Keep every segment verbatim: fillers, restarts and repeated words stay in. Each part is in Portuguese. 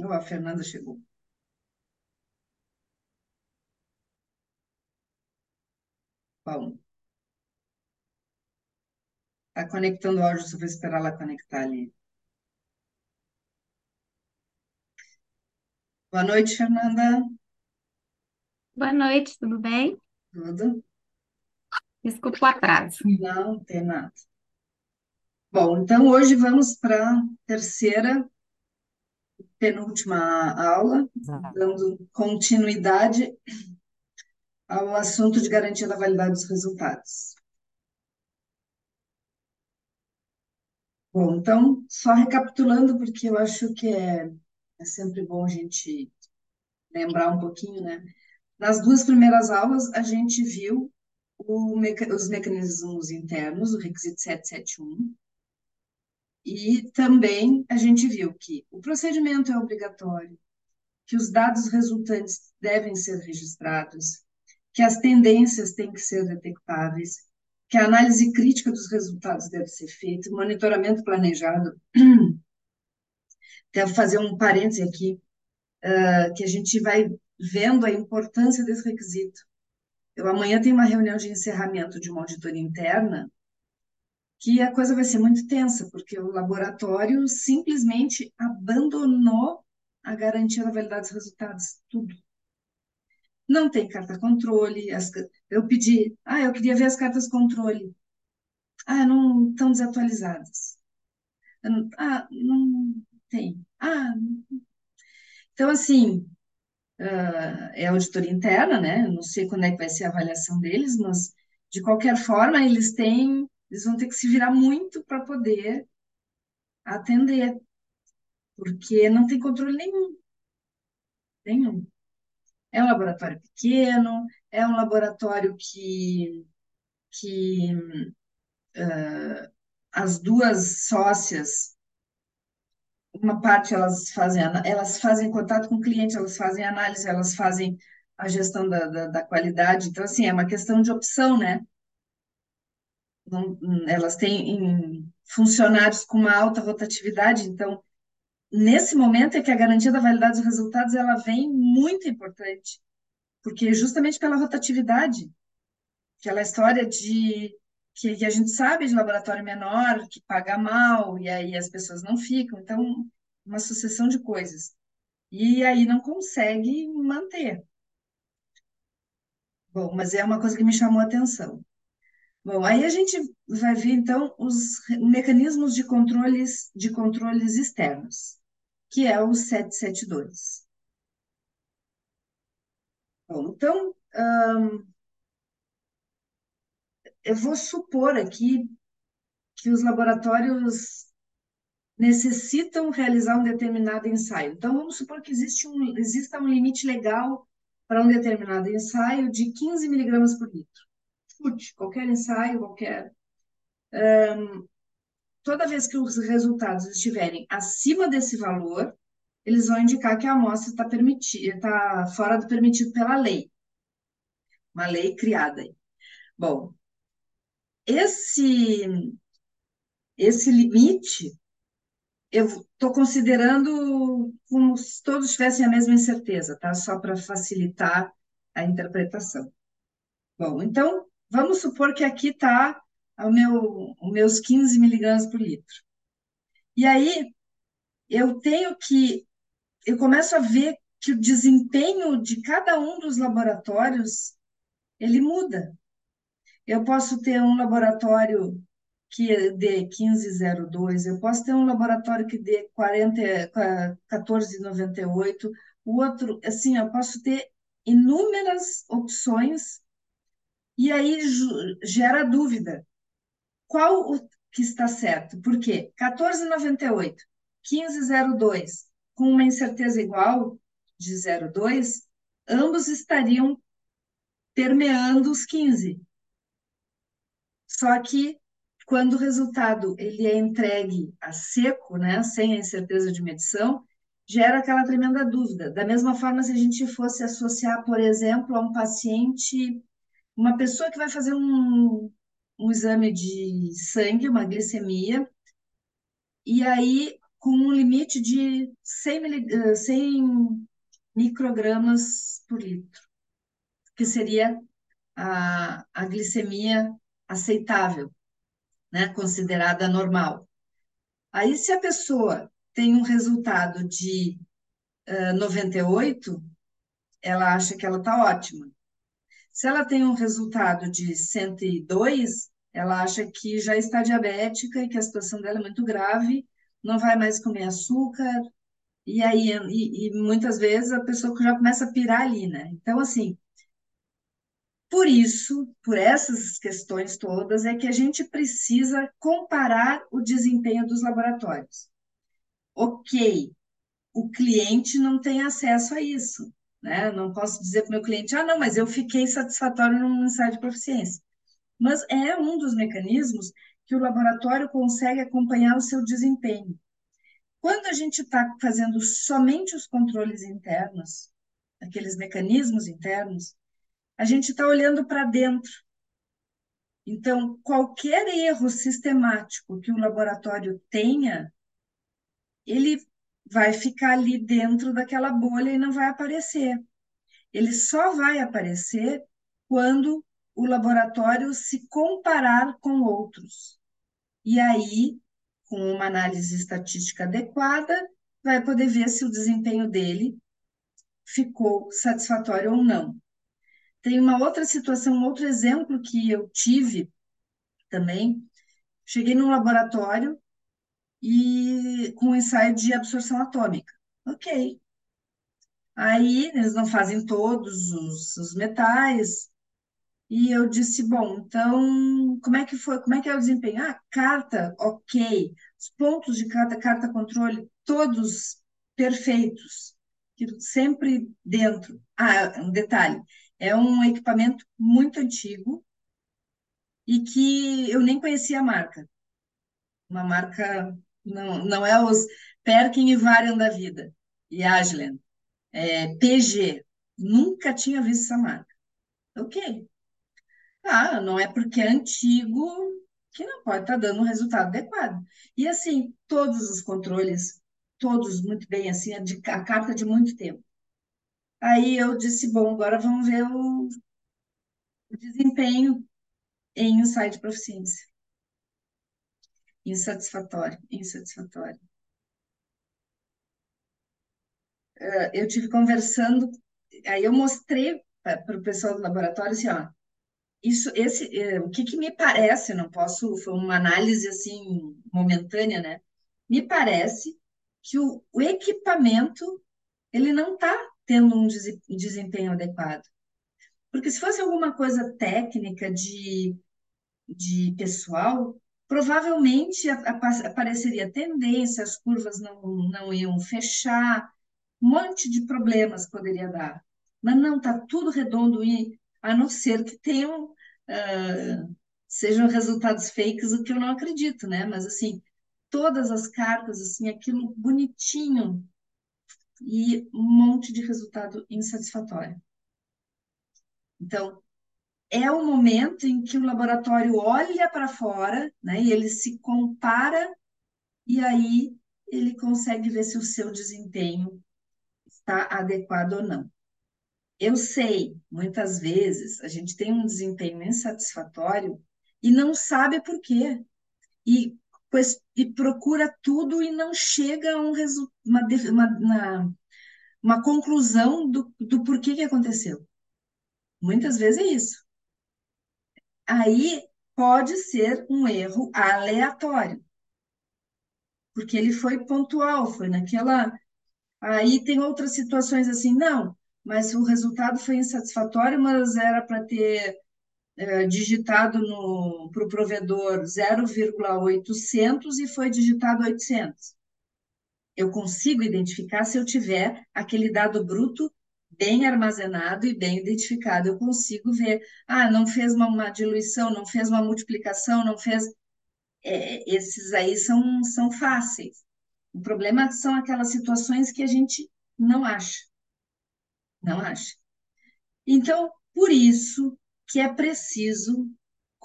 Oh, a Fernanda chegou. Bom, tá conectando o áudio, só vou esperar ela conectar ali. Boa noite, Fernanda. Boa noite, tudo bem? Tudo? Desculpa o atraso. Não, tem nada. Bom, então hoje vamos para a terceira, penúltima aula, dando continuidade ao assunto de garantia da validade dos resultados. Bom, então, só recapitulando, porque eu acho que é, é sempre bom a gente lembrar um pouquinho, né? Nas duas primeiras aulas, a gente viu o meca- os mecanismos internos, o requisito setecentos e setenta e um, e também a gente viu que o procedimento é obrigatório, que os dados resultantes devem ser registrados, que as tendências têm que ser detectáveis, que a análise crítica dos resultados deve ser feita, monitoramento planejado. Devo fazer um parêntese aqui, uh, que a gente vai vendo a importância desse requisito. Eu amanhã tenho uma reunião de encerramento de uma auditoria interna, que a coisa vai ser muito tensa, porque o laboratório simplesmente abandonou a garantia da validade dos resultados, tudo. Não tem carta controle, as, eu pedi, ah, eu queria ver as cartas controle. Ah, não estão desatualizadas. Eu não- Ah, não tem. Ah, então assim, é auditoria interna, né? Eu não sei quando é que vai ser a avaliação deles, mas de qualquer forma eles têm, eles vão ter que se virar muito para poder atender, porque não tem controle nenhum, nenhum. É um laboratório pequeno, é um laboratório que, que as duas sócias, uma parte elas fazem, ana- elas fazem contato com o cliente, elas fazem análise, elas fazem a gestão da, da, da qualidade. Então, assim, é uma questão de opção, né? Não- elas têm em- funcionários com uma alta rotatividade, então, nesse momento é que a garantia da validade dos resultados ela vem muito importante, porque justamente pela rotatividade, aquela história de que, que a gente sabe de laboratório menor, que paga mal, e aí as pessoas não ficam, então, uma sucessão de coisas. E aí não consegue manter. Bom, mas é uma coisa que me chamou a atenção. Bom, aí a gente vai ver então os re- mecanismos de controles de controles externos, que é o setecentos e setenta e dois. Bom, então eu vou supor aqui que os laboratórios necessitam realizar um determinado ensaio. Então vamos supor que existe um, exista um limite legal para um determinado ensaio de quinze miligramas por litro. Chute, qualquer ensaio, qualquer. Toda vez que os resultados estiverem acima desse valor, eles vão indicar que a amostra está permitida, está fora do permitido pela lei, uma lei criada aí. Bom, esse esse limite eu estou considerando como se todos tivessem a mesma incerteza, tá? Só para facilitar a interpretação. Bom, então vamos supor que aqui está o meu, os meus quinze miligramas por litro. E aí eu tenho que eu começo a ver que o desempenho de cada um dos laboratórios ele muda. Eu posso ter um laboratório que dê quinze vírgula zero dois, eu posso ter um laboratório que dê quarenta, quatorze vírgula noventa e oito, o outro, assim, eu posso ter inúmeras opções e aí gera dúvida. Qual o que está certo? Por quê? quatorze vírgula noventa e oito, quinze vírgula zero dois, com uma incerteza igual de zero vírgula dois, ambos estariam permeando os quinze. Só que quando o resultado ele é entregue a seco, né, sem a incerteza de medição, gera aquela tremenda dúvida. Da mesma forma, se a gente fosse associar, por exemplo, a um paciente, uma pessoa que vai fazer um, um exame de sangue, uma glicemia, e aí com um limite de cem, mili- eh, cem microgramas por litro, que seria a, a glicemia aceitável, né, considerada normal. Aí, se a pessoa tem um resultado de eh, noventa e oito, ela acha que ela está ótima. Se ela tem um resultado de cento e dois, ela acha que já está diabética e que a situação dela é muito grave, não vai mais comer açúcar, e aí e, e muitas vezes a pessoa já começa a pirar ali, né? Então, assim, por isso, por essas questões todas, é que a gente precisa comparar o desempenho dos laboratórios. Ok, o cliente não tem acesso a isso, né? Não posso dizer para o meu cliente, ah, não, mas eu fiquei satisfatório no ensaio de proficiência. Mas é um dos mecanismos que o laboratório consegue acompanhar o seu desempenho. Quando a gente está fazendo somente os controles internos, aqueles mecanismos internos, a gente está olhando para dentro. Então, qualquer erro sistemático que o laboratório tenha, ele vai ficar ali dentro daquela bolha e não vai aparecer. Ele só vai aparecer quando o laboratório se comparar com outros. E aí, com uma análise estatística adequada, vai poder ver se o desempenho dele ficou satisfatório ou não. Tem uma outra situação, um outro exemplo que eu tive também. Cheguei num laboratório e com um ensaio de absorção atômica. Ok. Aí eles não fazem todos os, os metais. E eu disse, bom, então, como é que foi? Como é que é o desempenho? Ah, carta, ok. Os pontos de carta, carta controle, todos perfeitos. Que sempre dentro. Ah, um detalhe, é um equipamento muito antigo e que eu nem conhecia a marca. Uma marca, não, não é os Perkin e Varian da vida, e Agilent, é P G. Nunca tinha visto essa marca. Ok. Ah, não é porque é antigo que não pode estar dando um resultado adequado. E assim, todos os controles, todos muito bem, assim, a, de, a carta de muito tempo. Aí eu disse, bom, agora vamos ver o, o desempenho em ensaio de proficiência. Insatisfatório, insatisfatório. Eh, Eu tive conversando, aí eu mostrei para o pessoal do laboratório assim, ó, isso, esse, eh, o que que me parece, eu não posso, foi uma análise assim momentânea, né? Me parece que o, o equipamento ele não está tendo um dese- desempenho adequado. Porque se fosse alguma coisa técnica de, de pessoal, provavelmente a- a- apareceria tendência, as curvas não, não iam fechar, um monte de problemas poderia dar. Mas não, está tudo redondo, e a não ser que tenham, ah, sejam resultados fakes, o que eu não acredito, né? Mas assim, todas as cartas, assim, aquilo bonitinho e um monte de resultado insatisfatório. Então, é o momento em que o laboratório olha para fora, né? E ele se compara e aí ele consegue ver se o seu desempenho está adequado ou não. Eu sei, muitas vezes a gente tem um desempenho insatisfatório e não sabe por quê. E, pois, e procura tudo e não chega a um resu- uma, def- uma, uma, uma conclusão do, do porquê que aconteceu. Muitas vezes é isso. Aí pode ser um erro aleatório, porque ele foi pontual, foi naquela. Aí tem outras situações assim, não, mas o resultado foi insatisfatório, mas era para ter é, digitado para o provedor zero vírgula oitocentos e foi digitado oitocentos. Eu consigo identificar se eu tiver aquele dado bruto bem armazenado e bem identificado. Eu consigo ver, ah, não fez uma, uma diluição, não fez uma multiplicação, não fez. É, esses aí são, são fáceis. O problema são aquelas situações que a gente não acha, não acha. Então, por isso que é preciso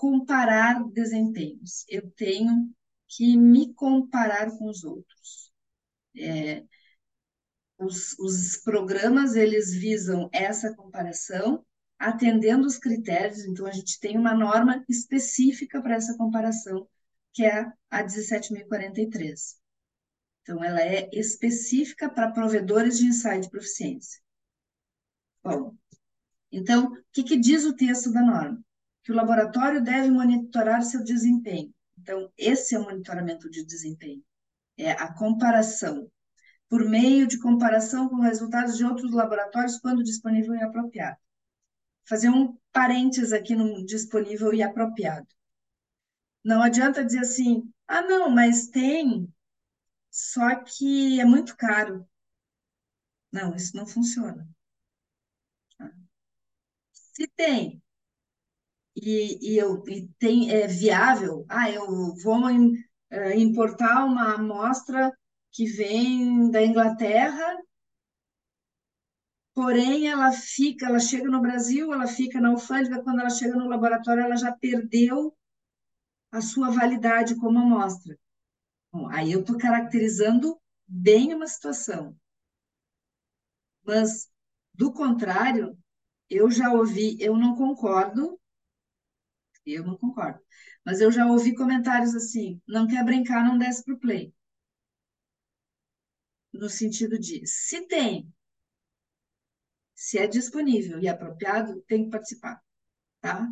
comparar desempenhos. Eu tenho que me comparar com os outros. Os, os programas, eles visam essa comparação, atendendo os critérios, então a gente tem uma norma específica para essa comparação, que é a dezessete mil e quarenta e três. Então, ela é específica para provedores de ensaio de proficiência. Bom, então, o que, que diz o texto da norma? Que o laboratório deve monitorar seu desempenho. Então, esse é o monitoramento de desempenho. É a comparação, por meio de comparação com resultados de outros laboratórios, quando disponível e apropriado. Fazer um parênteses aqui no disponível e apropriado. Não adianta dizer assim, ah, não, mas tem, só que é muito caro. Não, isso não funciona. Se tem e, e, eu, e tem, é viável, ah, eu vou em- eh, importar uma amostra que vem da Inglaterra, porém ela fica, ela chega no Brasil, ela fica na alfândega, quando ela chega no laboratório, ela já perdeu a sua validade como amostra. Bom, aí eu estou caracterizando bem uma situação, mas do contrário, eu já ouvi, eu não concordo. Eu não concordo. Mas eu já ouvi comentários assim: não quer brincar, não desce pro play. No sentido de, se tem, se é disponível e apropriado, tem que participar, tá?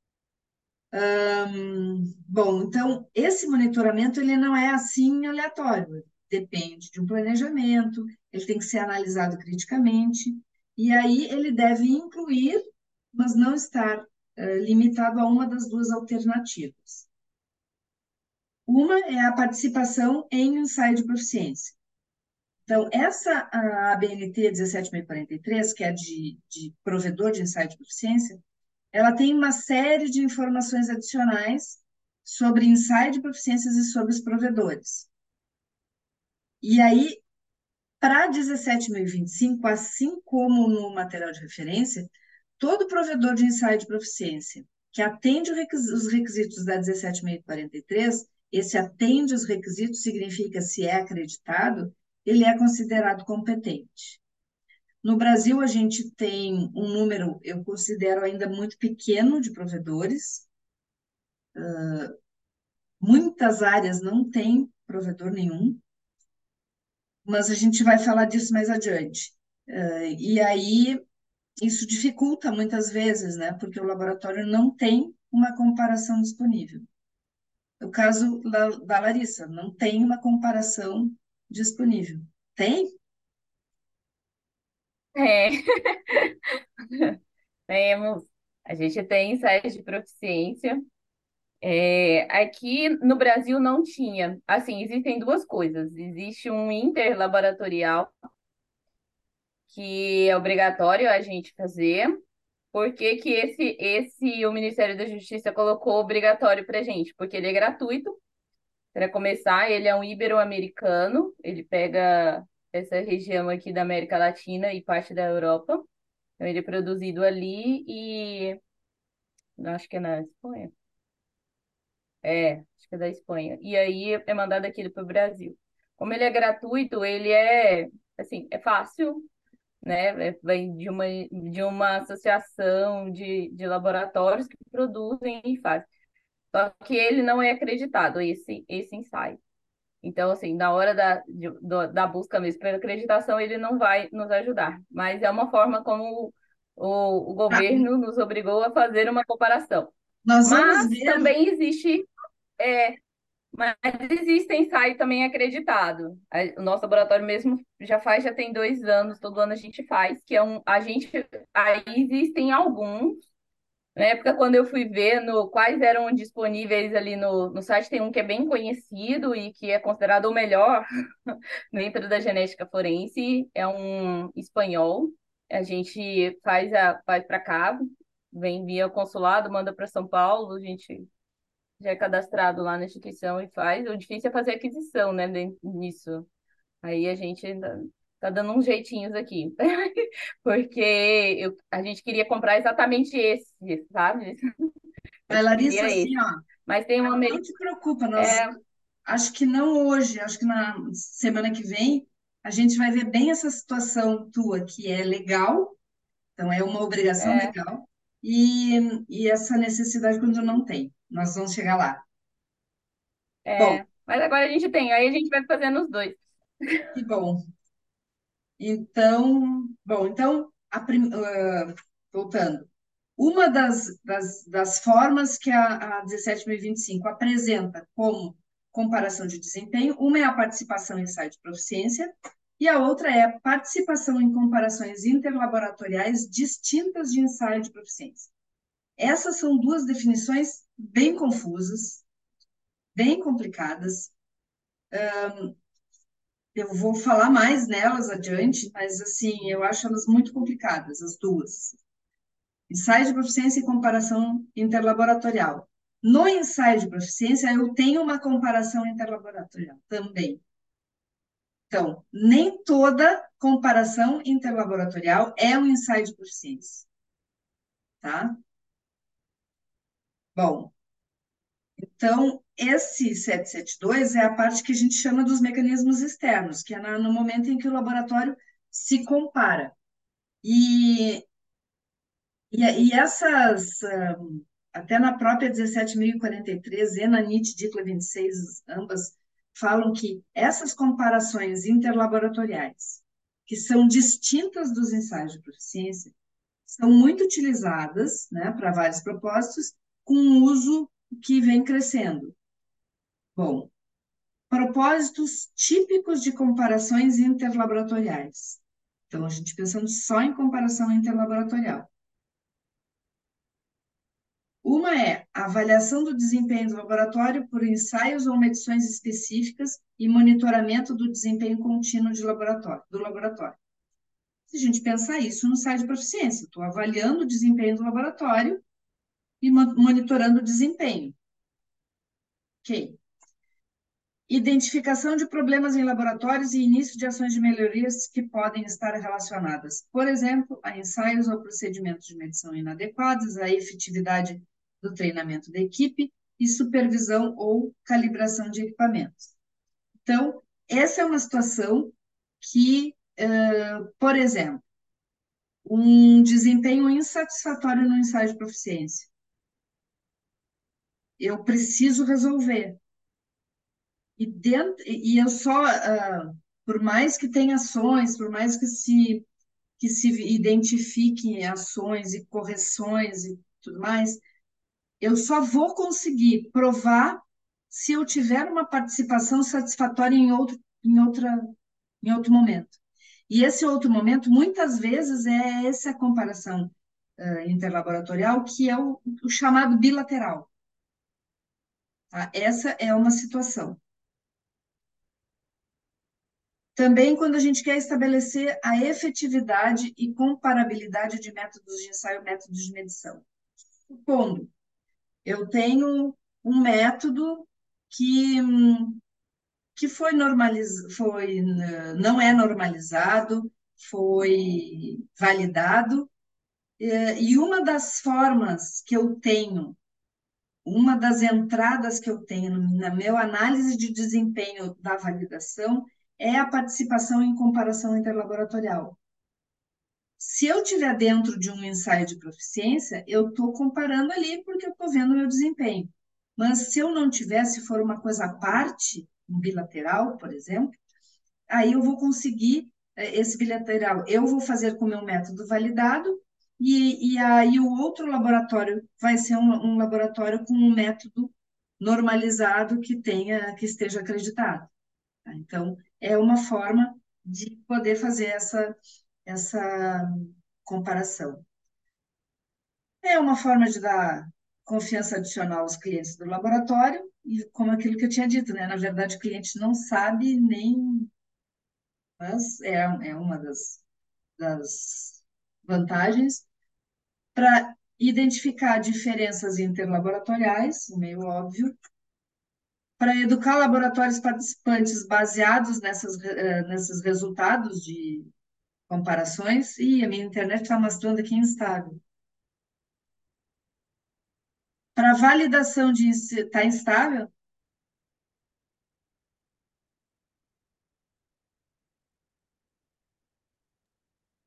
Bom, então, esse monitoramento, ele não é assim aleatório. Depende de um planejamento, ele tem que ser analisado criticamente, e aí ele deve incluir, mas não estar eh, limitado a uma das duas alternativas. Uma é a participação em ensaio de proficiência. Então, essa a B N T dezessete mil e quarenta e três, que é de, de provedor de ensaio de proficiência, ela tem uma série de informações adicionais sobre ensaio de proficiências e sobre os provedores. E aí, para dezessete mil e vinte e cinco, assim como no material de referência, todo provedor de ensaio de proficiência que atende os requisitos da dezessete mil e quarenta e três, esse atende os requisitos significa se é acreditado, ele é considerado competente. No Brasil, a gente tem um número, eu considero ainda muito pequeno de provedores. Muitas áreas não têm provedor nenhum, mas a gente vai falar disso mais adiante. Uh, e aí, isso dificulta muitas vezes, né? Porque o laboratório não tem uma comparação disponível. O caso da, da Larissa, não tem uma comparação disponível. Tem? É, temos. A gente tem ensaios de proficiência. É, aqui no Brasil não tinha. Assim, existem duas coisas. Existe um interlaboratorial, que é obrigatório a gente fazer. Por que que esse, esse o Ministério da Justiça colocou obrigatório para gente? Porque ele é gratuito. Para começar, ele é um ibero-americano. Ele pega essa região aqui da América Latina e parte da Europa. Então, ele é produzido ali e acho que é na Espanha. É, acho que é da Espanha. E aí é mandado aqui para o Brasil. Como ele é gratuito, ele é, assim, é fácil, né? É- Vem de uma, de uma associação de, de laboratórios que produzem e fazem. Só que ele não é acreditado, esse, esse ensaio. Então, assim, na hora da, de- do- da busca mesmo pela acreditação, ele não vai nos ajudar. Mas é uma forma como o, o Tá. governo nos obrigou a fazer uma comparação. Nós vamos Mas ver. também existe, é, mas existe ensaio também acreditado. A- O nosso laboratório mesmo já faz, já tem dois anos, todo ano a gente faz, que é um, a gente, aí existem alguns. Na época, quando eu fui ver no, quais eram disponíveis ali no, no site, tem um que é bem conhecido e que é considerado o melhor dentro da genética forense, é um espanhol. A gente faz, a, faz para cá, vem via consulado, manda para São Paulo, a gente já é cadastrado lá na instituição e faz. O difícil é fazer aquisição, né, dentro nisso. Aí a gente ainda tá dando uns jeitinhos aqui, porque eu, a gente queria comprar exatamente esse, sabe? Eu Mas, Larissa, queria assim, esse. ó, Mas tem um não americano. te preocupa, nós É, acho que não hoje, acho que na semana que vem a gente vai ver bem essa situação tua, que é legal, então é uma obrigação É, legal, e, e essa necessidade quando não tem. Nós vamos chegar lá. Bom, é. Mas agora a gente tem, aí a gente vai fazendo os dois. que bom. Então, bom, então, a prim- ah, voltando. Uma das, das, das formas que a, a dezessete mil e vinte e cinco apresenta como comparação de desempenho, uma é a participação em ensaio de proficiência e a outra é a participação em comparações interlaboratoriais distintas de ensaio de proficiência. Essas são duas definições bem confusas, bem complicadas. Eu vou falar mais nelas adiante, mas assim, eu acho elas muito complicadas, as duas. Ensaio de proficiência e comparação interlaboratorial. No ensaio de proficiência, eu tenho uma comparação interlaboratorial também. Então, nem toda comparação interlaboratorial é um ensaio de proficiência, tá? Bom, então, esse setecentos e setenta e dois é a parte que a gente chama dos mecanismos externos, que é na- no momento em que o laboratório se compara. E, e, e essas, ah, até na própria dezessete mil e quarenta e três e na N I T DICLA vinte e seis, ambas falam que essas comparações interlaboratoriais, que são distintas dos ensaios de proficiência, são muito utilizadas, né, para vários propósitos, com um uso que vem crescendo. Bom, propósitos típicos de comparações interlaboratoriais. Então, a gente pensando só em comparação interlaboratorial. Uma é a avaliação do desempenho do laboratório por ensaios ou medições específicas e monitoramento do desempenho contínuo de laboratório, do laboratório. Se a gente pensar isso no ensaio de proficiência, estou avaliando o desempenho do laboratório e monitorando o desempenho. Ok. Identificação de problemas em laboratórios e início de ações de melhorias que podem estar relacionadas, por exemplo, a ensaios ou procedimentos de medição inadequados, a efetividade do treinamento da equipe e supervisão ou calibração de equipamentos. Então, essa é uma situação que, uh, por exemplo, um desempenho insatisfatório no ensaio de proficiência. Eu preciso resolver. E, dentro, e eu só, uh, por mais que tenha ações, por mais que se, que se identifiquem ações e correções e tudo mais, eu só vou conseguir provar se eu tiver uma participação satisfatória em outro, em outra, em outro momento. E esse outro momento, muitas vezes, é essa comparação uh, interlaboratorial, que é o, o chamado bilateral. Tá? Essa é uma situação. Também quando a gente quer estabelecer a efetividade e comparabilidade de métodos de ensaio e métodos de medição. Supondo, eu tenho um método que, que foi normalizado, foi, não é normalizado, foi validado, e uma das formas que eu tenho, uma das entradas que eu tenho na minha análise de desempenho da validação é a participação em comparação interlaboratorial. Se eu estiver dentro de um ensaio de proficiência, eu estou comparando ali porque eu estou vendo o meu desempenho. Mas se eu não tiver, se for uma coisa à parte, um bilateral, por exemplo, aí eu vou conseguir eh, esse bilateral. Eu vou fazer com o meu método validado e, e aí o outro laboratório vai ser um, um laboratório com um método normalizado que tenha, que esteja acreditado. Tá? Então, é uma forma de poder fazer essa, essa comparação. É uma forma de dar confiança adicional aos clientes do laboratório, e como aquilo que eu tinha dito, né? Na verdade, o cliente não sabe nem, mas é, é uma das, das vantagens para identificar diferenças interlaboratoriais, meio óbvio, para educar laboratórios participantes baseados nessas, eh, nesses resultados de comparações. E a minha internet está mostrando aqui instável. Para validação de está instável?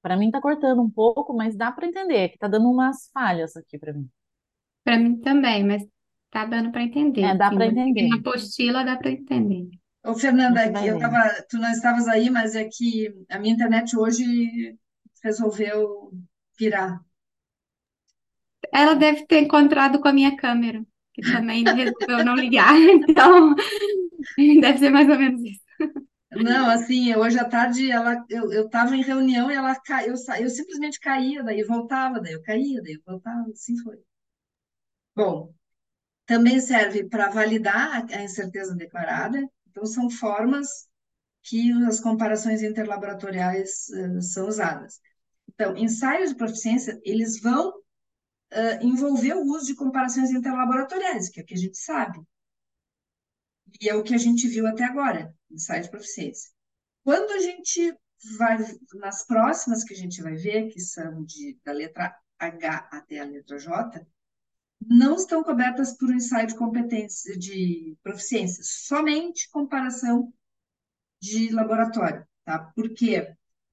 Para mim tá cortando um pouco, mas dá para entender que tá dando umas falhas aqui para mim. Para mim também, mas tá dando para É, entender. dá Sim, para eu vi entender. na apostila dá para entender. Ô, A Fernanda, gente aqui vai eu vendo. tava, tu não estavas aí, mas é que a minha internet hoje resolveu virar. Ela deve ter encontrado com a minha câmera, que também resolveu não ligar. Então, deve ser mais ou menos isso. Não, assim, hoje à tarde ela, eu, eu tava em reunião e ela ca- eu, sa- eu simplesmente caía, daí voltava, daí eu caía, daí eu voltava, assim foi. Bom, também serve para validar a a incerteza declarada, então são formas que as comparações interlaboratoriais eh, são usadas. Então, ensaios de proficiência, eles vão eh, envolver o uso de comparações interlaboratoriais, que é o que a gente sabe, e é o que a gente viu até agora, ensaio de proficiência. Quando a gente vai, nas próximas que a gente vai ver, que são de, da letra H até a letra J, não estão cobertas por um ensaio de competência, de proficiência, somente comparação de laboratório, tá? Porque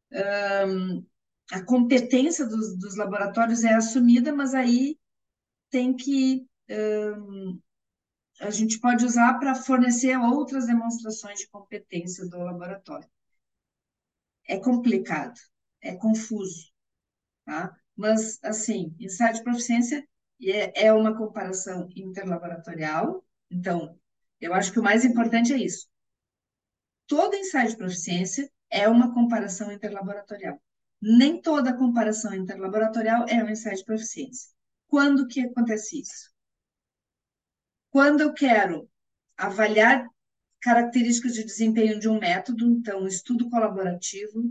a competência dos, dos laboratórios é assumida, mas aí tem que, a gente pode usar para fornecer outras demonstrações de competência do laboratório. É complicado, é confuso, tá? Mas, assim, ensaio de proficiência é, é uma comparação interlaboratorial, então, eu acho que o mais importante é isso. Todo ensaio de proficiência é uma comparação interlaboratorial. Nem toda comparação interlaboratorial é um ensaio de proficiência. Quando que acontece isso? Quando eu quero avaliar características de desempenho de um método, então, estudo colaborativo.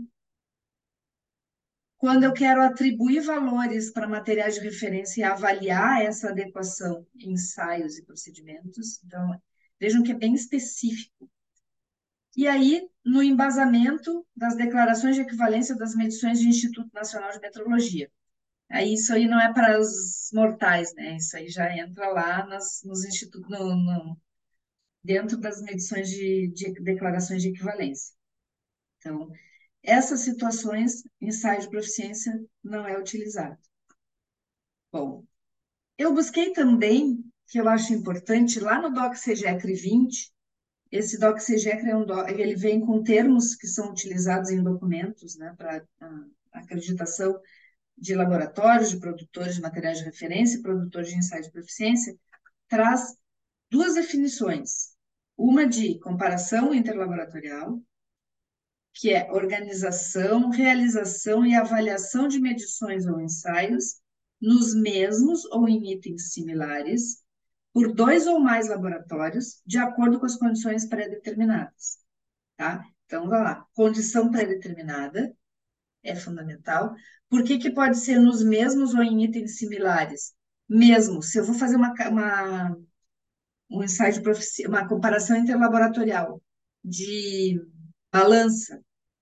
Quando eu quero atribuir valores para materiais de referência e avaliar essa adequação em ensaios e procedimentos. Então, vejam que é bem específico. E aí, no embasamento das declarações de equivalência das medições do Instituto Nacional de Metrologia. Aí, isso aí não é para os mortais, né? Isso aí já entra lá nas, nos institutos, no, no, dentro das medições de, de declarações de equivalência. Então, essas situações, ensaio de proficiência não é utilizado. Bom, eu busquei também, que eu acho importante, lá no Doc CEGECRE vinte, esse Doc CEGECRE é um doc, ele vem com termos que são utilizados em documentos, né, para acreditação de laboratórios, de produtores de materiais de referência, produtores de ensaios de proficiência, traz duas definições. Uma de comparação interlaboratorial, que é organização, realização e avaliação de medições ou ensaios nos mesmos ou em itens similares, por dois ou mais laboratórios, de acordo com as condições pré-determinadas, tá? Então, vai lá, condição pré-determinada é fundamental. Por que que pode ser nos mesmos ou em itens similares? Mesmo, se eu vou fazer uma, uma, um ensaio de profici- uma comparação interlaboratorial de balança,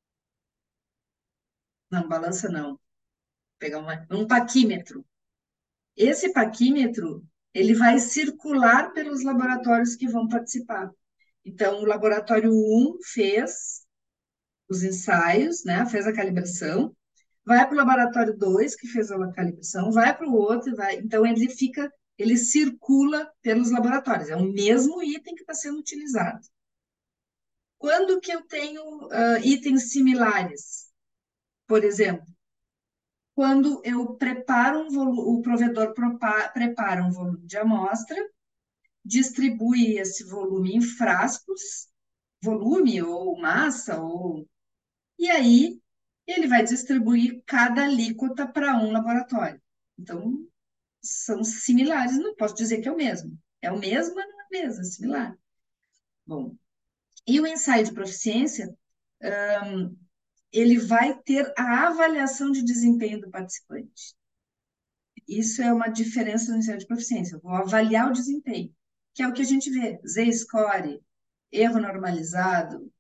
não, balança não, pegar uma, um paquímetro. Esse paquímetro, ele vai circular pelos laboratórios que vão participar. Então, o laboratório um fez os ensaios, né, fez a calibração, vai para o laboratório dois, que fez a calibração, vai para o outro, vai. Então, ele fica, ele circula pelos laboratórios. É o mesmo item que está sendo utilizado. Quando que eu tenho uh, itens similares? Por exemplo, quando eu preparo um volume, o provedor prepara um volume de amostra, distribui esse volume em frascos, volume ou massa, ou e aí ele vai distribuir cada alíquota para um laboratório. Então, são similares, não posso dizer que é o mesmo. É o mesmo, mas não é o mesmo, é similar. Bom, e o ensaio de proficiência, ele vai ter a avaliação de desempenho do participante. Isso é uma diferença no ensino de proficiência. Eu vou avaliar o desempenho, que é o que a gente vê, Z-score, erro normalizado.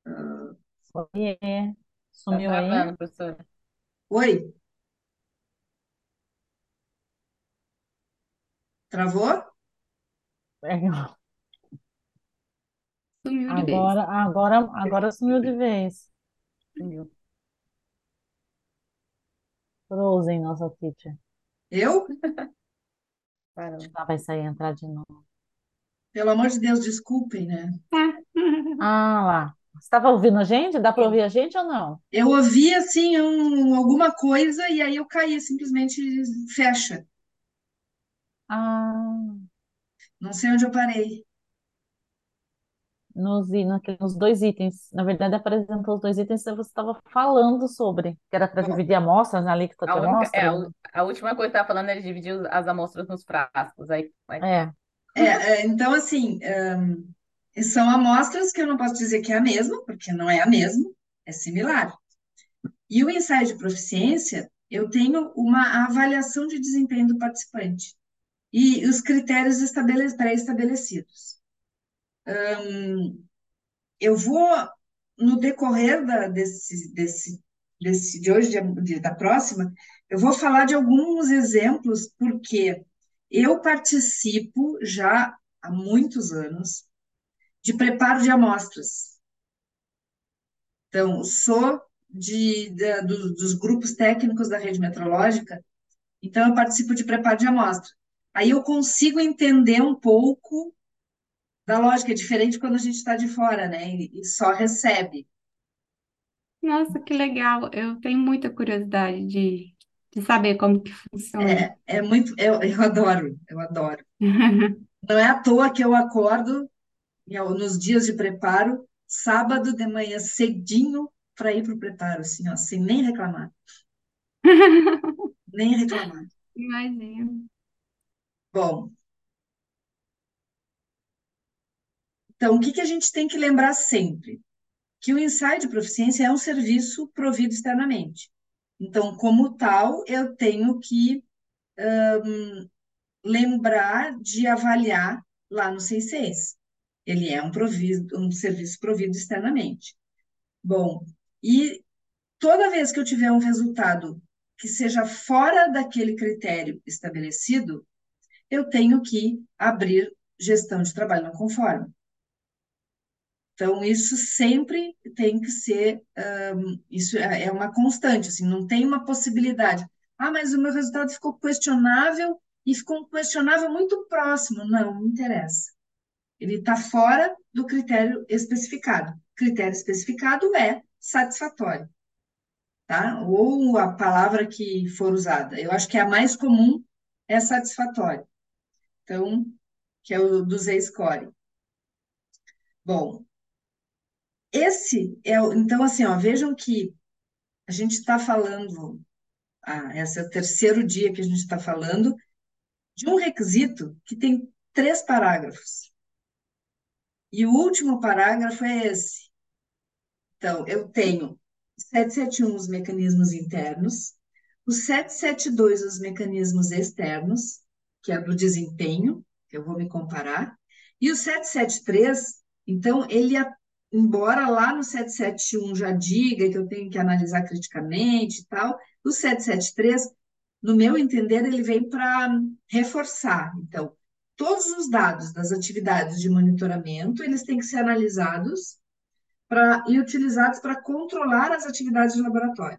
Oiê, Tá sumiu aí? travando, professora. Oi, travou? É, Sumiu de vez. Agora, agora, agora sumiu de vez. Sumiu. Frozen, nossa teacher. Eu? Acho Parou. que ela vai sair e entrar de novo. Pelo amor de Deus, desculpem, né? Tá. Ah, lá. Você estava ouvindo a gente? Dá para ouvir a gente ou não? Eu ouvi, assim, um- alguma coisa e aí eu caí, simplesmente fecha. Ah, Não sei onde eu parei. nos, i- naque- nos dois itens. Na verdade, apresentou os dois itens que você estava falando sobre, que era para Bom, dividir amostras, né, ali que estou A te única, é, a, u- mostrando. a última coisa que eu tava falando era dividir os- as amostras nos frascos. Aí, aí É. é, é, então, assim, ahn, são amostras que eu não posso dizer que é a mesma, porque não é a mesma, é similar. E o ensaio de proficiência, eu tenho uma avaliação de desempenho do participante e os critérios estabele- pré-estabelecidos. Eu vou, no decorrer da, desse, desse, desse, de hoje, de- de- da próxima, eu vou falar de alguns exemplos, porque eu participo já há muitos anos de preparo de amostras. Então, sou de, da- do- dos grupos técnicos da rede metrológica, então eu participo de preparo de amostra. Aí eu consigo entender um pouco da lógica, é diferente quando a gente está de fora, né? E, e só recebe. Nossa, que legal. Eu tenho muita curiosidade de, de saber como que funciona. É, é muito, eu, eu adoro, eu adoro. Não é à toa que eu acordo eu- nos dias de preparo, sábado de manhã cedinho para ir para o preparo, assim, ó, sem nem reclamar, nem reclamar. Imagino. Bom, então o que que a gente tem que lembrar sempre? Que o ensaio de proficiência é um serviço provido externamente. Então, como tal, eu tenho que lembrar de avaliar lá no seis seis. Ele é um, provido, um serviço provido externamente. Bom, e toda vez que eu tiver um resultado que seja fora daquele critério estabelecido, eu tenho que abrir gestão de trabalho não conforme. Então, isso sempre tem que ser, um, isso é é uma constante, assim, não tem uma possibilidade. Ah, mas o meu resultado ficou questionável e ficou um questionável muito próximo. Não, não interessa. Ele está fora do critério especificado. Critério especificado é satisfatório, tá? Ou a palavra que for usada. Eu acho que a mais comum é satisfatório. Então, que é o do Z-score. Bom, esse é o. Então, assim, ó, vejam que a gente está falando, ah, esse é o terceiro dia que a gente está falando, de um requisito que tem três parágrafos. E o último parágrafo é esse. Então, eu tenho o setecentos e setenta e um os mecanismos internos, o setecentos e setenta e dois os mecanismos externos, que é do desempenho, que eu vou me comparar, e o setecentos e setenta e três, então, ele, embora lá no setecentos e setenta e um já diga que eu tenho que analisar criticamente e tal, o setecentos e setenta e três, no meu entender, ele vem para reforçar. Então, todos os dados das atividades de monitoramento, eles têm que ser analisados pra, e utilizados para controlar as atividades de laboratório,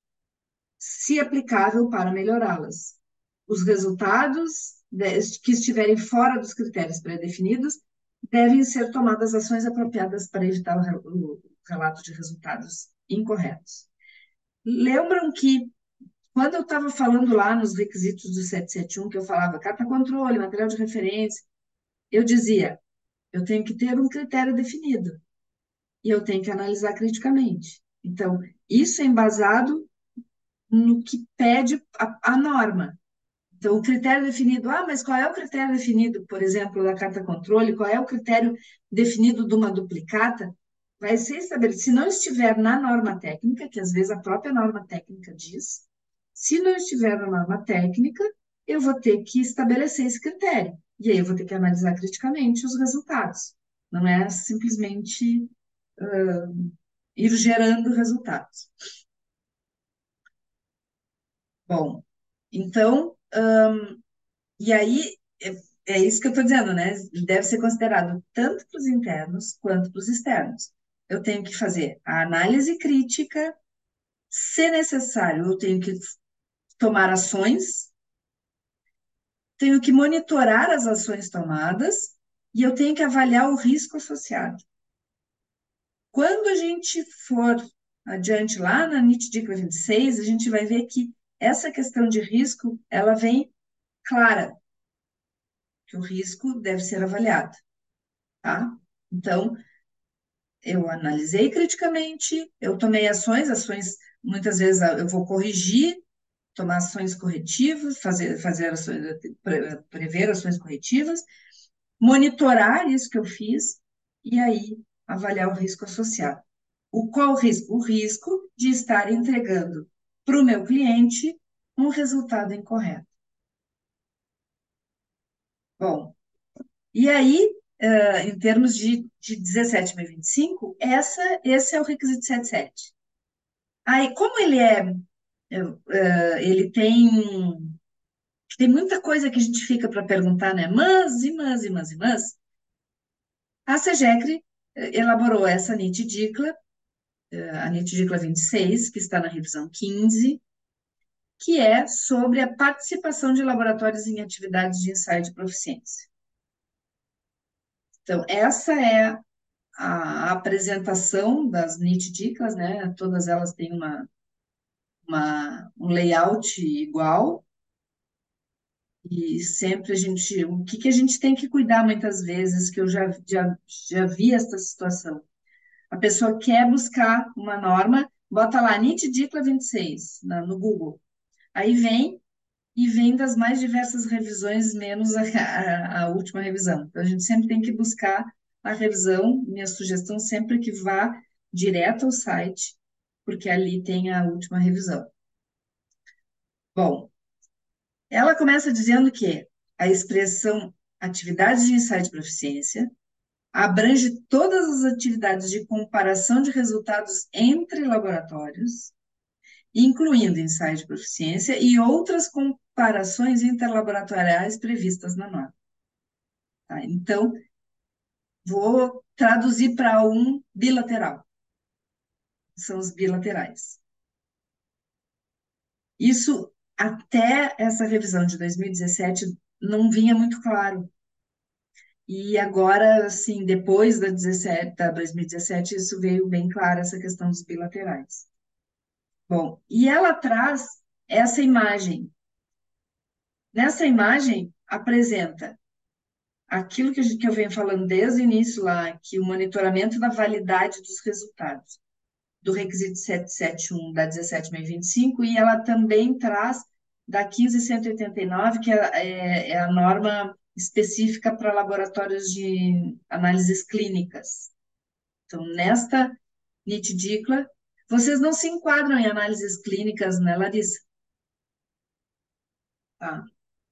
se aplicável para melhorá-las. Os resultados de, que estiverem fora dos critérios pré-definidos devem ser tomadas ações apropriadas para evitar o, o relato de resultados incorretos. Lembram que quando eu estava falando lá nos requisitos do setecentos e setenta e um, que eu falava carta controle, material de referência, eu dizia, eu tenho que ter um critério definido e eu tenho que analisar criticamente. Então, isso é embasado no que pede a, a norma. Então, o critério definido, ah, mas qual é o critério definido, por exemplo, da carta controle, qual é o critério definido de uma duplicata? Vai ser estabelecido, se não estiver na norma técnica, que às vezes a própria norma técnica diz, se não estiver na norma técnica, eu vou ter que estabelecer esse critério. E aí eu vou ter que analisar criticamente os resultados. Não é simplesmente ir gerando resultados. Bom, então, e aí é, é isso que eu estou dizendo, né? Deve ser considerado tanto para os internos quanto para os externos. Eu tenho que fazer a análise crítica, se necessário, eu tenho que tomar ações, tenho que monitorar as ações tomadas e eu tenho que avaliar o risco associado. Quando a gente for adiante lá na NIT Dica vinte e seis, a gente vai ver que essa questão de risco, ela vem clara, que o risco deve ser avaliado, tá? Então, eu analisei criticamente, eu tomei ações, ações, muitas vezes eu vou corrigir, tomar ações corretivas, fazer, fazer ações, pre- prever ações corretivas, monitorar isso que eu fiz e aí avaliar o risco associado. O qual o risco? O risco de estar entregando para o meu cliente um resultado incorreto. Bom, e aí, eh, em termos de, de dezessete mil e vinte e cinco, essa, esse é o requisito setenta e sete. Aí, como ele é, eh, ele tem, tem muita coisa que a gente fica para perguntar, né? Mas, e mas, e mas, e mas, a SEGECRE eh, elaborou essa NIT-DICLA, eh, a NIT-DICLA vinte e seis, que está na revisão quinze, que é sobre a participação de laboratórios em atividades de ensaio de proficiência. Então, essa é a apresentação das NIT-DICLAs, né? Todas elas têm uma, uma, um layout igual, e sempre a gente, o que, que a gente tem que cuidar muitas vezes, que eu já, já, já vi essa situação. A pessoa quer buscar uma norma, bota lá NIT-DICLA vinte e seis na, no Google. Aí vem e vem das mais diversas revisões, menos a, a, a última revisão. Então, a gente sempre tem que buscar a revisão, minha sugestão sempre que vá direto ao site, porque ali tem a última revisão. Bom, ela começa dizendo que a expressão atividades de ensaio de proficiência abrange todas as atividades de comparação de resultados entre laboratórios, incluindo ensaio de proficiência e outras comparações interlaboratoriais previstas na norma. Tá? Então, vou traduzir para um bilateral. São os bilaterais. Isso, até essa revisão de dois mil e dezessete, não vinha muito claro. E agora, assim, depois da, dezessete, da dois mil e dezessete, isso veio bem claro, essa questão dos bilaterais. Bom, e ela traz essa imagem. Nessa imagem, apresenta aquilo que, a gente, que eu venho falando desde o início lá, que o monitoramento da validade dos resultados do requisito setecentos e setenta e um da dezessete mil e vinte e cinco, e ela também traz da quinze cento e oitenta e nove, que é, é, é a norma específica para laboratórios de análises clínicas. Então, nesta NIT-DICLA, vocês não se enquadram em análises clínicas, né, Larissa? Tá,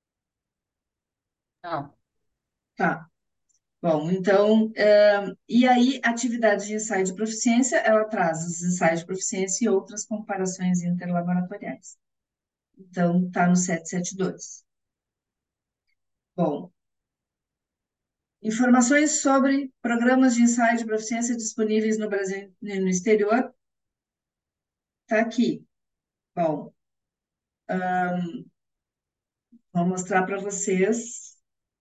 Não. tá. Bom, então, eh, e aí, atividade de ensaio de proficiência, ela traz os ensaios de proficiência e outras comparações interlaboratoriais. Então, está no setecentos e setenta e dois. Bom, informações sobre programas de ensaio de proficiência disponíveis no Brasil e no exterior, está aqui. Bom, vou mostrar para vocês.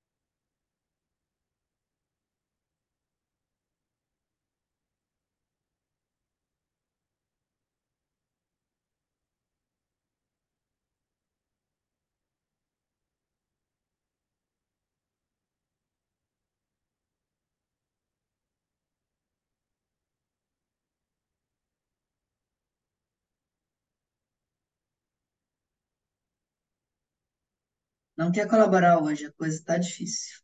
Não quer colaborar hoje, a coisa está difícil.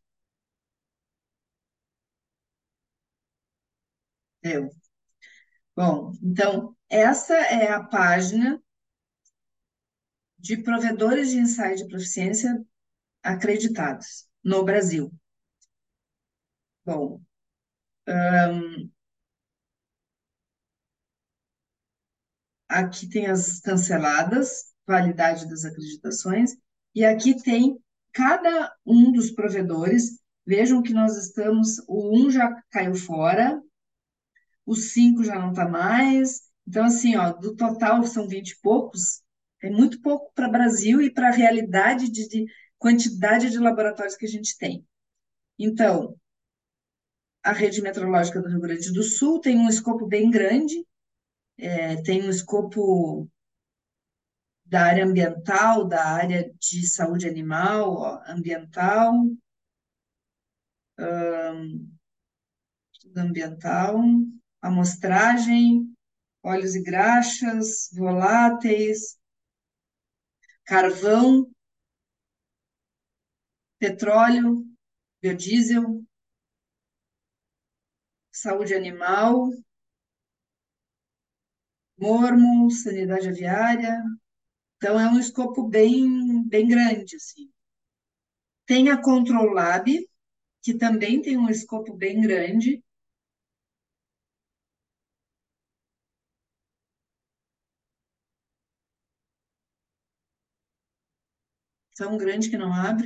Eu. Bom, então, essa é a página de provedores de ensaio de proficiência acreditados no Brasil. Bom, aqui tem as canceladas, validade das acreditações, e aqui tem cada um dos provedores. Vejam que nós estamos, o um já caiu fora, o cinco já não está mais. Então, assim, ó, do total são vinte e poucos, É muito pouco para o Brasil e para a realidade de, de quantidade de laboratórios que a gente tem. Então, a rede meteorológica do Rio Grande do Sul tem um escopo bem grande, é, tem um escopo da área ambiental, da área de saúde animal, ó, ambiental, ambiental, amostragem, óleos e graxas, voláteis, carvão, petróleo, biodiesel, saúde animal, mormo, sanidade aviária. Então, é um escopo bem, bem grande, assim. Tem a Control Lab, que também tem um escopo bem grande. Tão grande que não abre.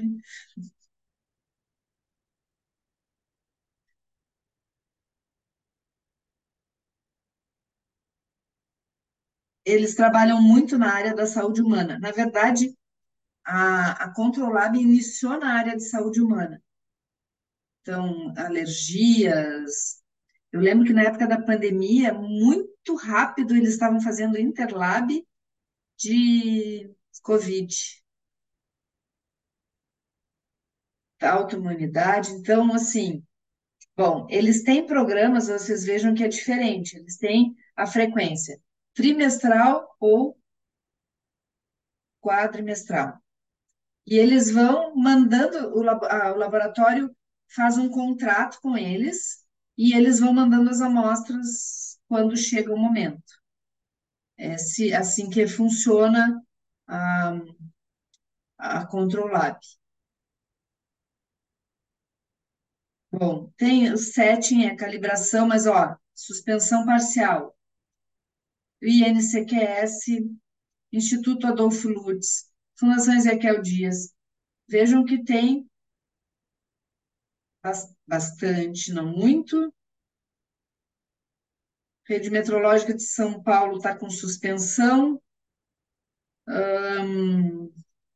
Eles trabalham muito na área da saúde humana. Na verdade, a, a Control Lab iniciou na área de saúde humana. Então, alergias. Eu lembro que na época da pandemia, muito rápido, eles estavam fazendo interlab de Covid, autoimunidade. Então, assim, bom, eles têm programas, vocês vejam que é diferente. Eles têm a frequência trimestral ou quadrimestral. E eles vão mandando, o, labo- a- o laboratório faz um contrato com eles e eles vão mandando as amostras quando chega o momento. É se, assim que funciona a, a Controlab. Bom, tem o setting, é calibração, mas ó, suspensão parcial, I N C Q S, Instituto Adolfo Lutz, Fundação Ezequiel Dias. Vejam que tem bas- bastante, não muito. Rede Meteorológica de São Paulo está com suspensão. Hum,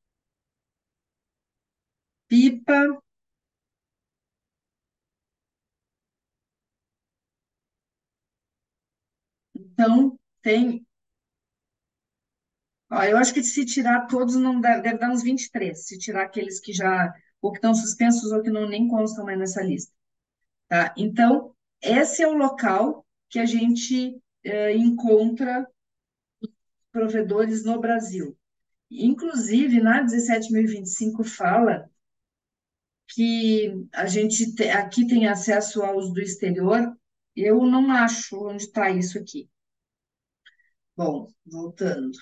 pipa. Então, tem. Ó, eu acho que se tirar todos, não dá- deve dar uns vinte e três. Se tirar aqueles que já, ou que estão suspensos, ou que não nem constam mais nessa lista. Tá? Então, esse é o local que a gente eh, encontra provedores no Brasil. Inclusive, na dezessete mil e vinte e cinco fala que a gente te- aqui tem acesso aos do exterior. Eu não acho onde está isso aqui. Bom, voltando.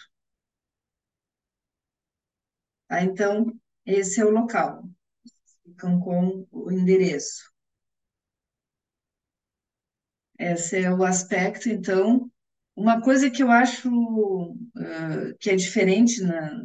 Tá? Então, esse é o local. Ficam com o endereço. Esse é o aspecto, então. Uma coisa que eu acho ah, que é diferente na.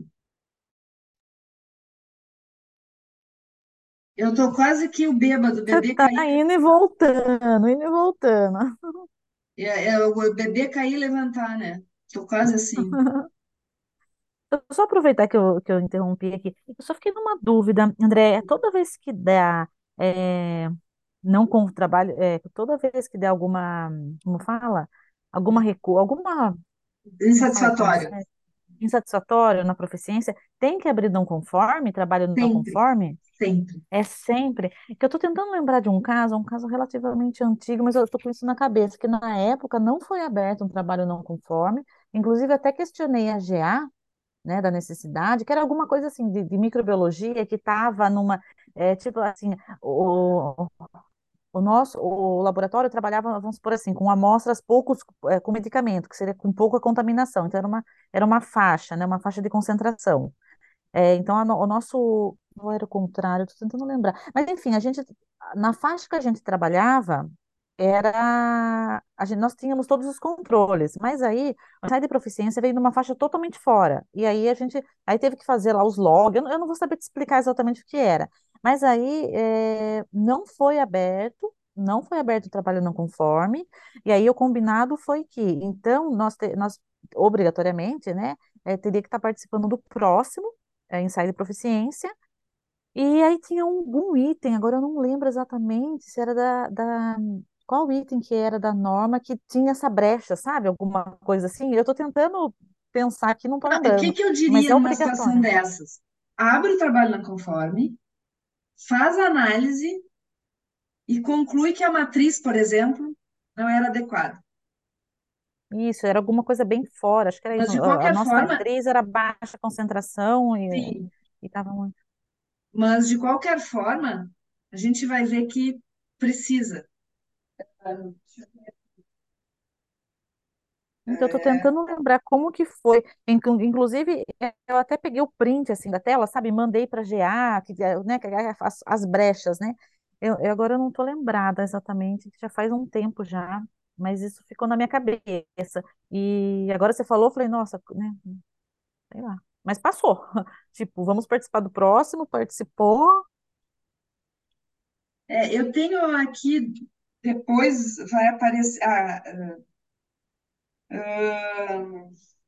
Eu tô quase que o bêbado, Você bebê tá cair, indo e voltando, indo e voltando. é, é o bebê cair e levantar, né? Tô quase assim. Eu só aproveitar que eu, que eu interrompi aqui. Eu só fiquei numa dúvida, André. Toda vez que dá, é, não com o trabalho, é, toda vez que der alguma, como fala? Alguma recu, alguma, como fala aqui no Insatisfatório. site? Insatisfatório na proficiência, tem que abrir não conforme, trabalho não Sempre, conforme? sempre. É sempre. Que eu estou tentando lembrar de um caso, um caso relativamente antigo, mas eu estou com isso na cabeça, que na época não foi aberto um trabalho não conforme. Inclusive, até questionei a G A, né, da necessidade, que era alguma coisa assim de, de microbiologia que estava numa, é, tipo assim, o, o nosso, o laboratório trabalhava, vamos supor assim, com amostras poucos, é, com medicamento, que seria com pouca contaminação. Então, era uma, era uma faixa, né, uma faixa de concentração. É, então, a no- o nosso. Não era o contrário, estou tentando lembrar. Mas, enfim, a gente, na faixa que a gente trabalhava, era. A gente, nós tínhamos todos os controles, mas aí, a sai de proficiência veio numa faixa totalmente fora. E aí, a gente. Aí teve que fazer lá os logs. Eu, não eu não vou saber te explicar exatamente o que era. Mas aí, é, não foi aberto. Não foi aberto o trabalho não conforme, e aí o combinado foi que, então, nós, te- nós obrigatoriamente, né, eh, teria que estar participando do próximo, é, ensaio de proficiência, e aí tinha um, um item, agora eu não lembro exatamente se era da, da- qual item que era da norma que tinha essa brecha, sabe? Alguma coisa assim. Eu estou tentando pensar aqui, não estou Não, o que lembrando, que eu mas diria é numa situação obrigatório. dessas? Abre o trabalho não conforme, faz a análise e conclui que a matriz, por exemplo, não era adequada. Isso, era alguma coisa bem fora, acho que era Mas, isso. de A a qualquer nossa forma, matriz era baixa concentração e sim, estava muito. mas de qualquer forma, a gente vai ver que precisa. Então, eu estou tentando lembrar como que foi. Inclu- Inclusive, eh, eu até peguei o print assim da tela, sabe? Mandei para G A, que, eh, né, que é as, as brechas, né? Eu, eu agora eu não estou lembrada exatamente, que já faz um tempo já, mas isso ficou na minha cabeça. E agora você falou, eu falei, nossa, né? Sei lá. Mas passou. Tipo, vamos participar do próximo, participou. É, eu tenho aqui, depois vai aparecer. Ah, ah,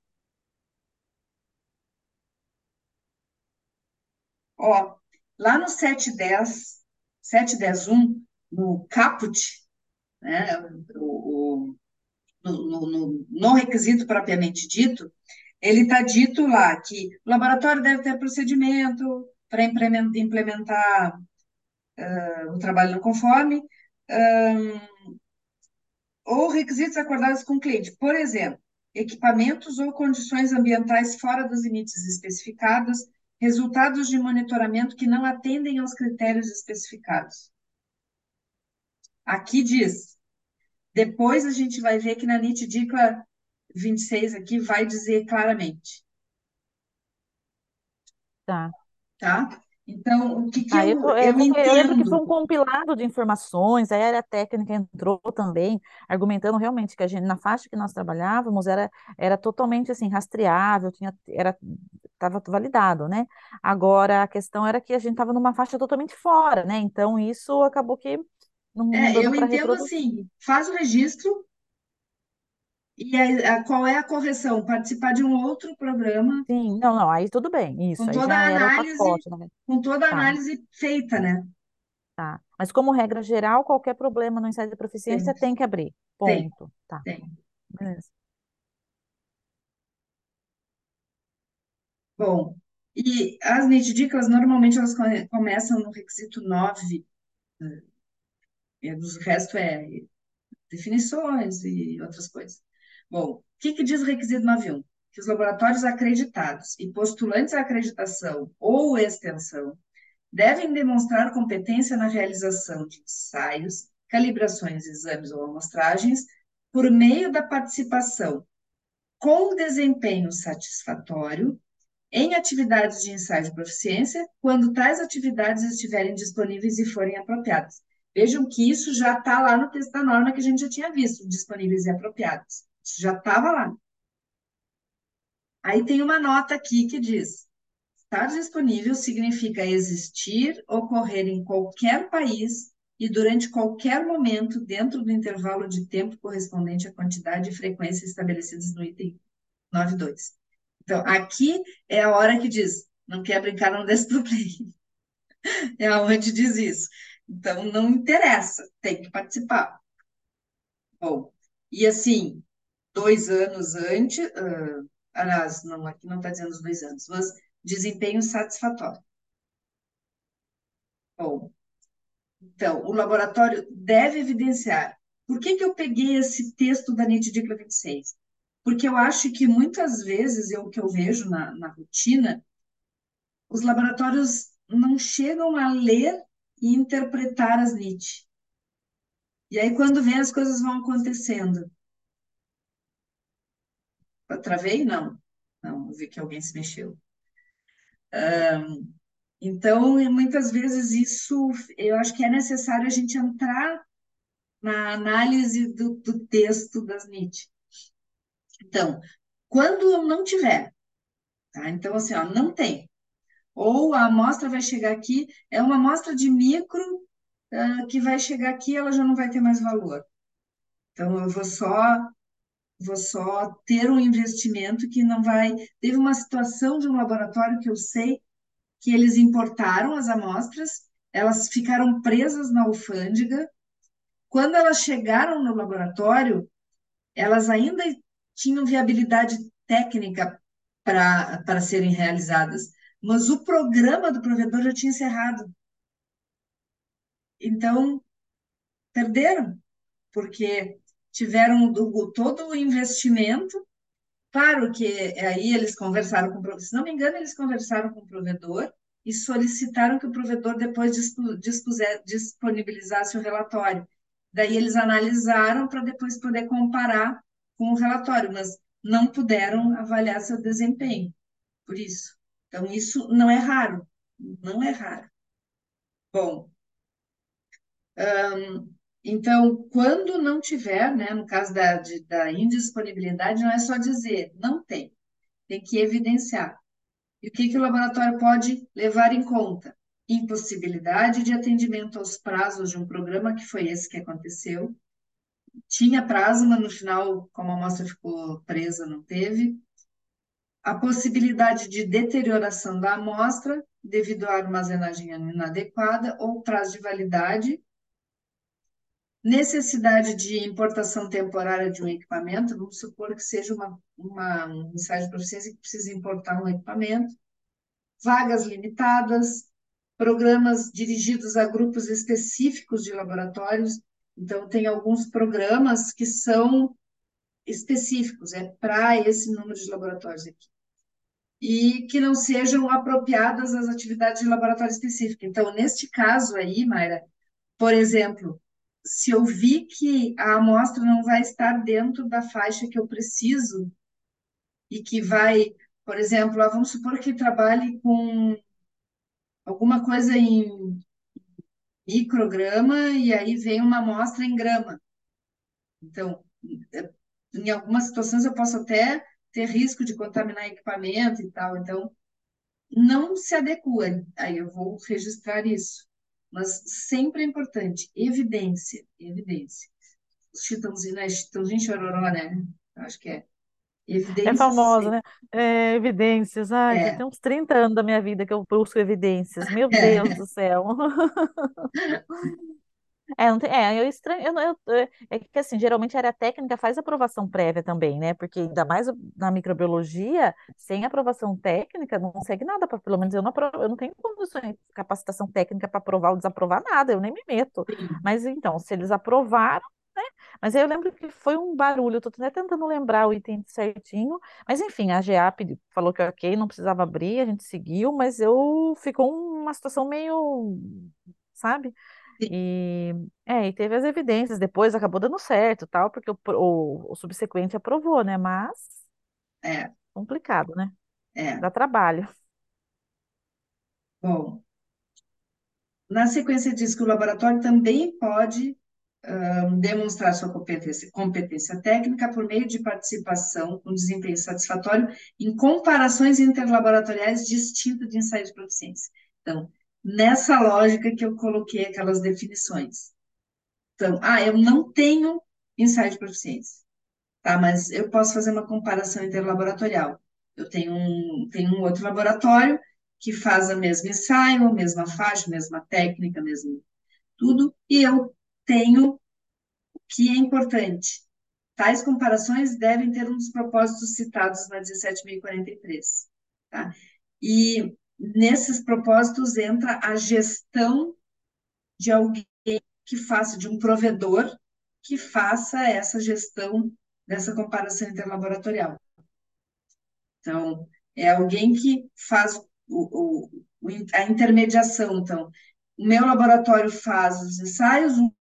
ó, lá no sete dez, sete dez um, no caput, né, o, o- no, no, no- no requisito propriamente dito, ele está dito lá que o laboratório deve ter procedimento para implementar ah, o trabalho não conforme, ou requisitos acordados com o cliente, por exemplo, equipamentos ou condições ambientais fora dos limites especificados, resultados de monitoramento que não atendem aos critérios especificados. Aqui diz, depois a gente vai ver que na NIT-DICLA vinte e seis aqui vai dizer claramente, Tá. tá? Então, o que que Ah, eu, eu, tô- é eu porque eu lembro que foi entendo? um compilado de informações, a área técnica entrou também, argumentando realmente que a gente, na faixa que nós trabalhávamos, era, era totalmente assim, rastreável, tinha, era, estava validado, né? Agora, a questão era que a gente estava numa faixa totalmente fora, né? Então, isso acabou que não, não É, dando eu para entendo assim, reproduzir. faz o registro e a, a- qual é a correção? Participar de um outro programa Sim, não, não, aí tudo bem, isso, com aí toda já a era o análise, pacote, né? com toda a Tá, análise feita, né? tá. Mas como regra geral, qualquer problema no ensaio de proficiência Sempre tem que abrir. tem, Ponto. Tá, tem. beleza. Bom, e as NIT-DICLAs, normalmente, elas come- começam no requisito nove, e o resto é definições e outras coisas. Bom, o que que diz o requisito nove ponto um? Que os laboratórios acreditados e postulantes à acreditação ou extensão devem demonstrar competência na realização de ensaios, calibrações, exames ou amostragens por meio da participação com desempenho satisfatório em atividades de ensaio de proficiência, quando tais atividades estiverem disponíveis e forem apropriadas. Vejam que isso já está lá no texto da norma que a gente já tinha visto, disponíveis e apropriadas. Isso já estava lá. Aí tem uma nota aqui que diz: estar disponível significa existir, ocorrer em qualquer país e durante qualquer momento dentro do intervalo de tempo correspondente à quantidade e frequência estabelecidas no item nove ponto dois. Então, aqui é a hora que diz, não quer brincar, não desce pro play. É aonde diz isso. Então, não interessa, tem que participar. Bom, e assim, dois anos antes, uh, aliás, não, aqui não está dizendo os dois anos, mas desempenho satisfatório. Bom, então, o laboratório deve evidenciar. Por que que eu peguei esse texto da NIT-DICLA vinte e seis? Porque eu acho que muitas vezes, é o que eu vejo na, na rotina, os laboratórios não chegam a ler e interpretar as NIT. E aí, quando vem, as coisas vão acontecendo. Eu travei? Não. Não, eu vi que alguém se mexeu. Então, muitas vezes isso, eu acho que é necessário a gente entrar na análise do, do texto das NIT. Então, quando eu não tiver, tá? Então, assim, ó, não tem. Ou a amostra vai chegar aqui, é uma amostra de micro, ah, que vai chegar aqui, ela já não vai ter mais valor. Então, eu vou só vou só ter um investimento que não vai. Teve uma situação de um laboratório que eu sei que eles importaram as amostras, elas ficaram presas na alfândega. Quando elas chegaram no laboratório, elas ainda tinham viabilidade técnica para para serem realizadas, mas o programa do provedor já tinha encerrado. Então, perderam, porque tiveram do- todo o investimento. Claro que aí eles conversaram com o provedor, se não me engano, eles conversaram com o provedor e solicitaram que o provedor depois dispu- dispuser- disponibilizasse o relatório. Daí eles analisaram para depois poder comparar com o relatório, mas não puderam avaliar seu desempenho, por isso. Então, isso não é raro, não é raro. Bom, então, quando não tiver, né, no caso da, de- da indisponibilidade, não é só dizer, não tem, tem que evidenciar. E o que que o laboratório pode levar em conta? Impossibilidade de atendimento aos prazos de um programa, que foi esse que aconteceu. Tinha prazo, mas no final, como a amostra ficou presa, não teve. A possibilidade de deterioração da amostra devido à armazenagem inadequada ou prazo de validade. Necessidade de importação temporária de um equipamento, vamos supor que seja uma, uma, um ensaio de proficiência que precisa importar um equipamento. Vagas limitadas, programas dirigidos a grupos específicos de laboratórios. Então, tem alguns programas que são específicos, é para esse número de laboratórios aqui. E que não sejam apropriadas às atividades de laboratório específico. Então, neste caso aí, Mayra, por exemplo, se eu vi que a amostra não vai estar dentro da faixa que eu preciso e que vai, por exemplo, ah, vamos supor que trabalhe com alguma coisa em micrograma e aí vem uma amostra em grama. Então, em algumas situações eu posso até ter risco de contaminar equipamento e tal, então não se adequa, aí eu vou registrar isso. Mas sempre é importante, evidência, evidência. Os Chitãozinho, é Chitãozinho Chororó, né? Acho que é. É Evidências famosa, sempre. né? É, evidências. Ai, já É, tem uns trinta anos da minha vida que eu busco evidências. Meu Deus é, do céu. É, não tem, é, eu estranho, eu, não- eu, é é que assim, geralmente a área técnica faz aprovação prévia também, né? Porque ainda mais na microbiologia, sem aprovação técnica, não segue nada, pra, pelo menos eu não, apro- eu não tenho condições, capacitação técnica para aprovar ou desaprovar nada, eu nem me meto. sim. Mas então, se eles aprovaram, né? Mas aí eu lembro que foi um barulho, eu tô até tentando lembrar o item certinho, mas enfim, a G A pedi- falou que ok, não precisava abrir, a gente seguiu, mas eu ficou uma situação meio, sabe? Sim. E, é, e teve as evidências, depois acabou dando certo, tal, porque o, pro- o, o subsequente aprovou, né? Mas É, complicado, né? é. Dá trabalho. Bom, na sequência diz que o laboratório também pode demonstrar sua competência, competência técnica por meio de participação com desempenho satisfatório em comparações interlaboratoriais distintas de ensaio de proficiência. Então, nessa lógica que eu coloquei aquelas definições. Então, ah, eu não tenho ensaio de proficiência, tá? Mas eu posso fazer uma comparação interlaboratorial. Eu tenho um, tenho um outro laboratório que faz a mesma ensaio, a mesma faixa, a mesma técnica, mesmo tudo, e eu tenho que é importante. Tais comparações devem ter um dos propósitos citados na dezessete mil e quarenta e três, tá? E nesses propósitos entra a gestão de alguém que faça, de um provedor que faça essa gestão dessa comparação interlaboratorial. Então, é alguém que faz o, o, a intermediação. Então, o meu laboratório faz os ensaios, um